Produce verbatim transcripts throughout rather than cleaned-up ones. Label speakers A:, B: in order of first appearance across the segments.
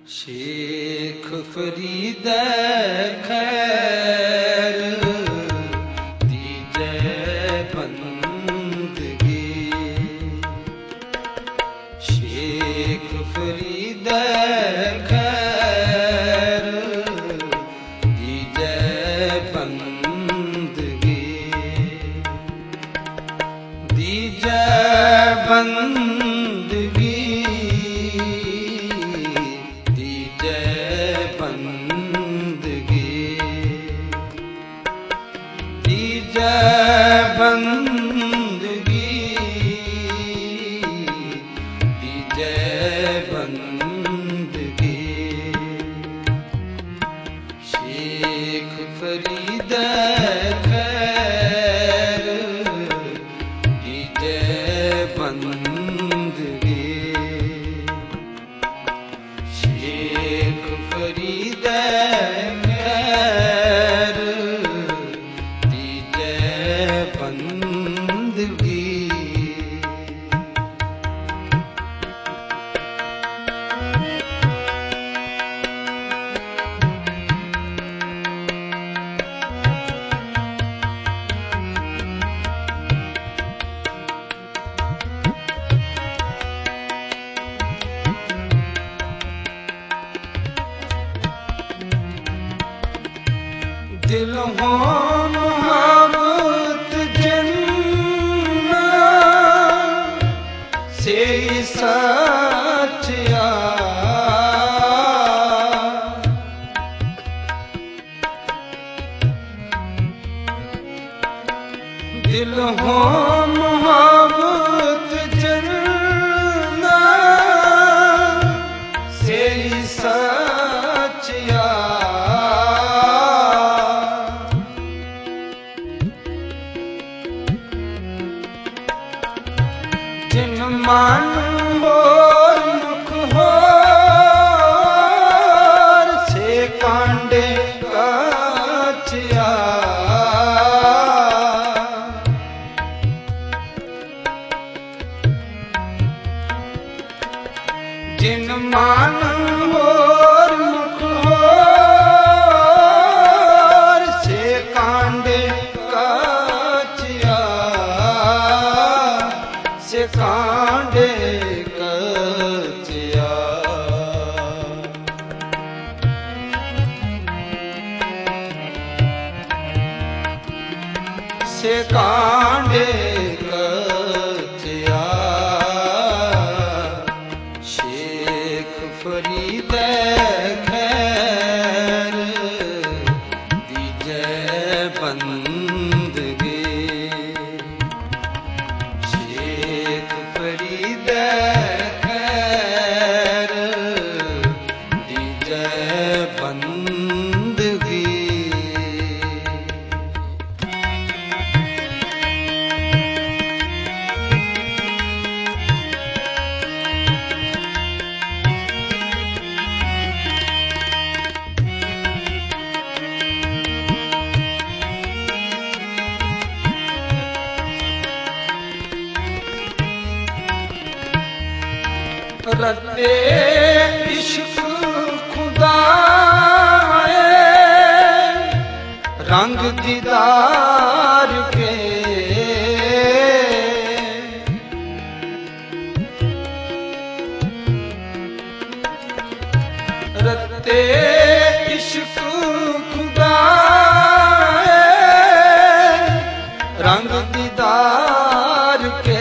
A: शेख फरीद खैर दीजे बंदगी। शेख फरीद खैर दीजे बंदगी। दीजे बंदगी बंदगी दीजे बंदगी। शेख फरीद खैर दीजे बंदगी। शेख फरीद खैर दीजे बंदगी। दिल हो मोहब्बत जिन्ना से सच्चा। दिल हो मोहब्बत जिन्ना से सच्चा। जिन मन मोर मुख होर से कांडे कचिया। जिन मन मोर मुख होर से कांडे कचिया। से कांडे कचिया। से कांडे कचिया। शेख फरीद खैर दीजे बंदगी। शेख फरीद खैर दीजे बंदगी। रते इश्क खुदाए रंग दीदार के। रते इश्क खुदाए रंग दीदार के।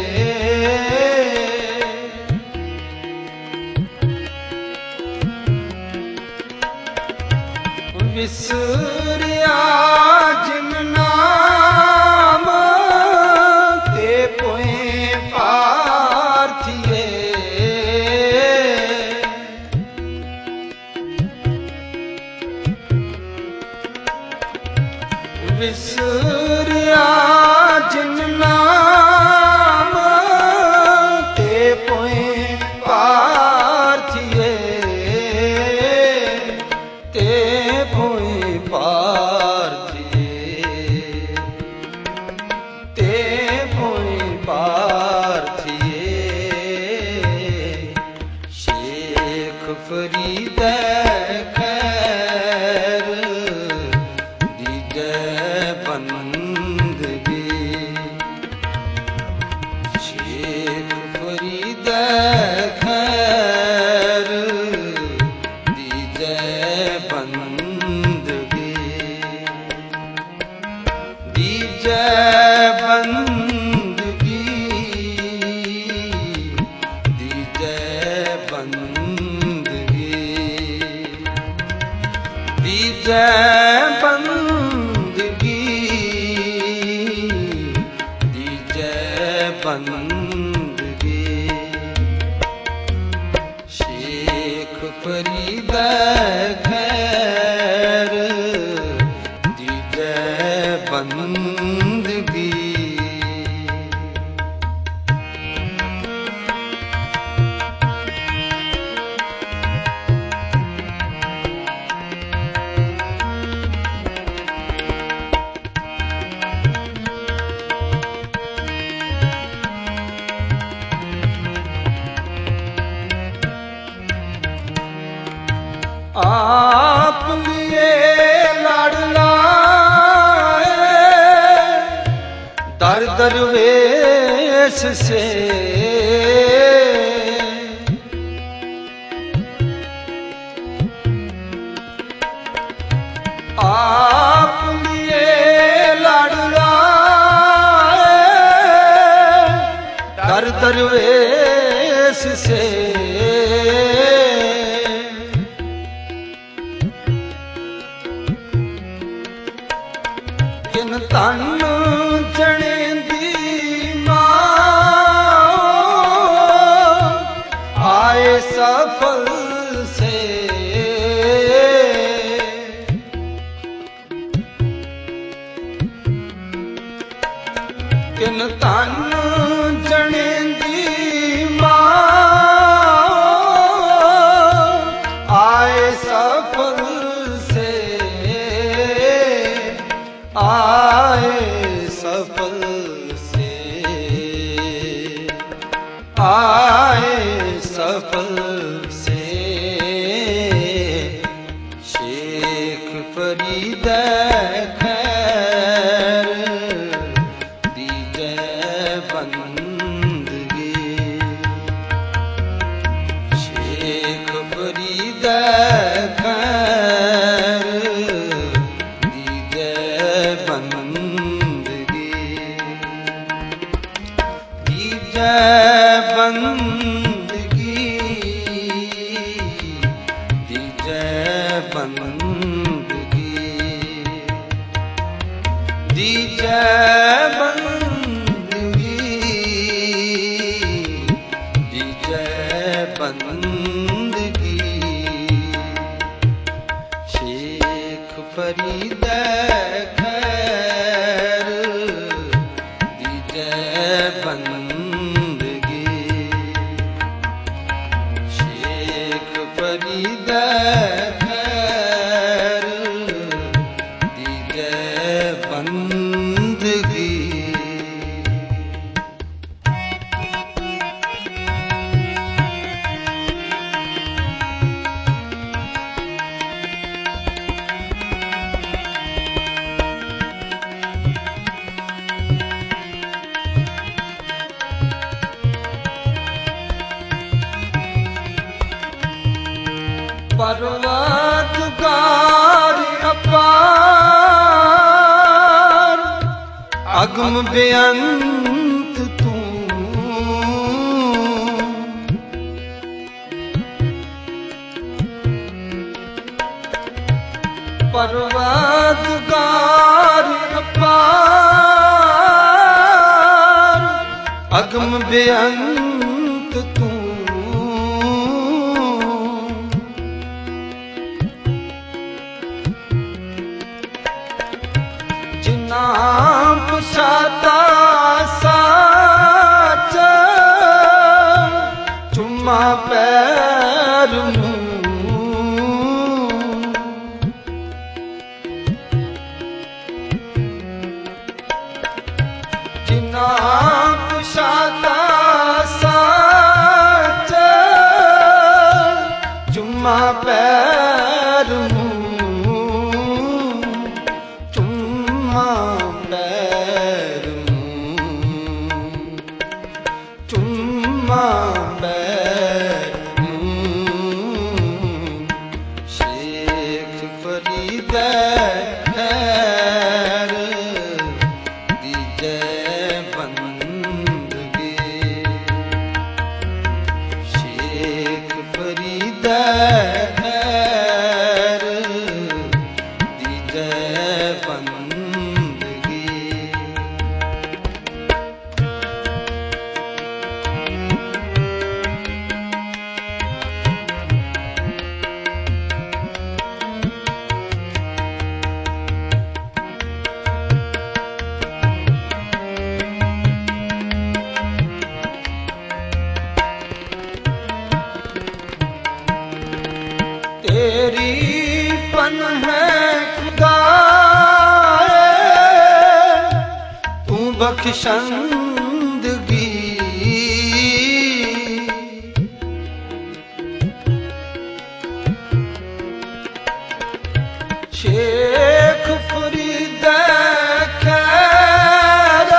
A: विसरिया जिन नाम ते पोए पार्थिए। विसरिया जिन नाम ते पोए पार्थिए। ते पोए पा फरीदे खैर दीजे बंदगी शेख फरीदे खैर दीजे बंदगी दीजे बंदगी दीजे बंदगी दीजे बंदगी दीजे बंदगी शेख फरीदे खैर दीजे बंदगी आप लिए लाडला दर दरवेश से आप लिए लाडला दर दरवेश से किन तन जने दी मां आए सफल से किन तन जने दी मां आए सफल से आए सफल से आए सफल से शेख फरीदे खैर दीजे बंदगी शेख फरीदे खैर दीजे बंदगी दीजे बंदगी दीजे बंदगी दीजे बंदगी दीजे बंदगी शेख फरीदे खैर दीजे बंदगी शेख फरीदे खैर दीजे बंदगी परवरदिगार अपार अगम बेअंत तू परवरदिगार अपार अगम बेअंत तू नाम साता साच चुम्मा पैर नाम साता साच चुम्मा तेरी पन है खुदा तू बख्शंदगी शेख फरीद खैर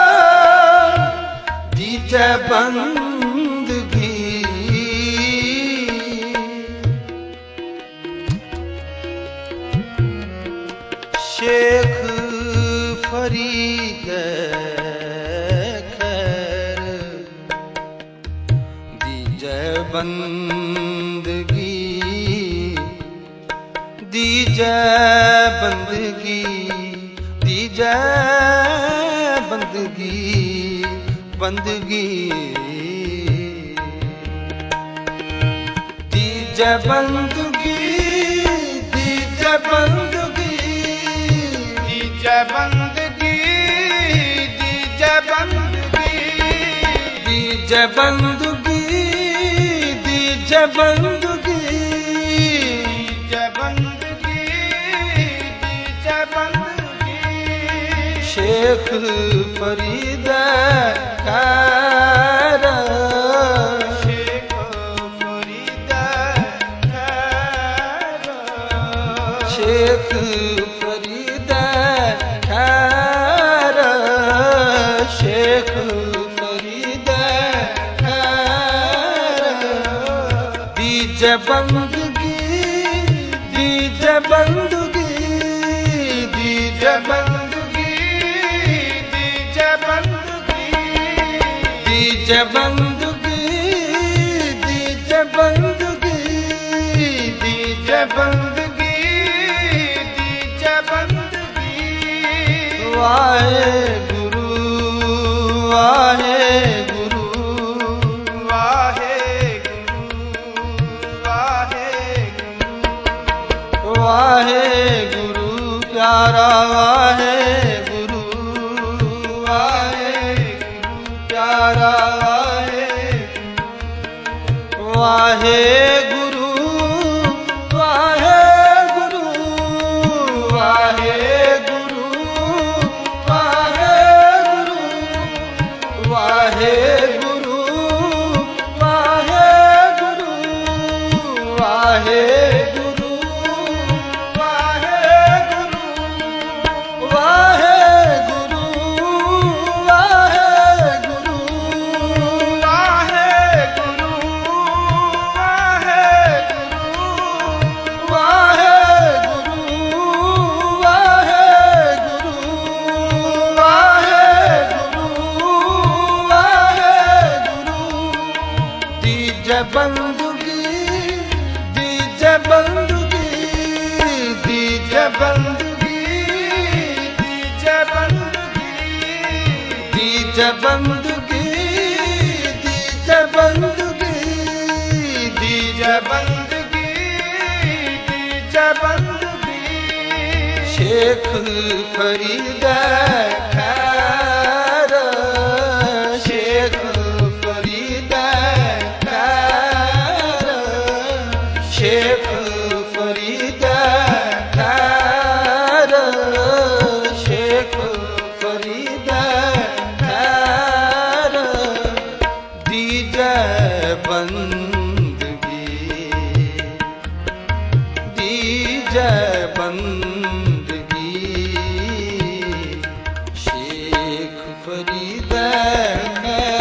A: दीजे बंदगी शेख फरीद खैर दीजे बंदगी दीजे बंदगी दीजे बंदगी बंदगी दीजे बंदगी दीजे बंदगी दीजे बंदगी दीजे बंदगी दीजे बंदगी दीजे बंदगी दीजे बंदगी दीजे बंदगी शेख फरीद खैर शेख फरीद खैर शेख फरीद खैर शेख फरीद खैर दीजे बंदगी दीजे बंदगी दीजे बंदगी दीजे बंदगी दीजे बंदगी दीजे बंदगी दीजे बंदगी दीजे बंदगी वाहे गुरु वाहे गुरु वाहे गुरु वाहे गुरु वाहे गुरु प्यारा वाहे गुरु वाहे गुरु प्यारा वाहे वाहे गुरु वाहे गुरु वाहे गुरु वाहे गुरु वाहे गुरु वाहे गुरु वाहे गुरु वाहे गुरु वाहे गुरु वाहे गुरु वाहे गुरु वाहे गुरु वाहे गुरु वाहे गुरु वाहे गुरु वाहे गुरु दीजे बंदगी दीजे बंदगी दीजे बंदगी दीजे बंदगी दीजे बंदगी दीजे बंदगी दीजे बंदगी दीजे बंदगी शेख फरीद खैर शेख फरीद खैर शेख फरीद खैर शेख फरीद खैर दीजे बंदगी दीजे बंदगी शेख फरीद खैर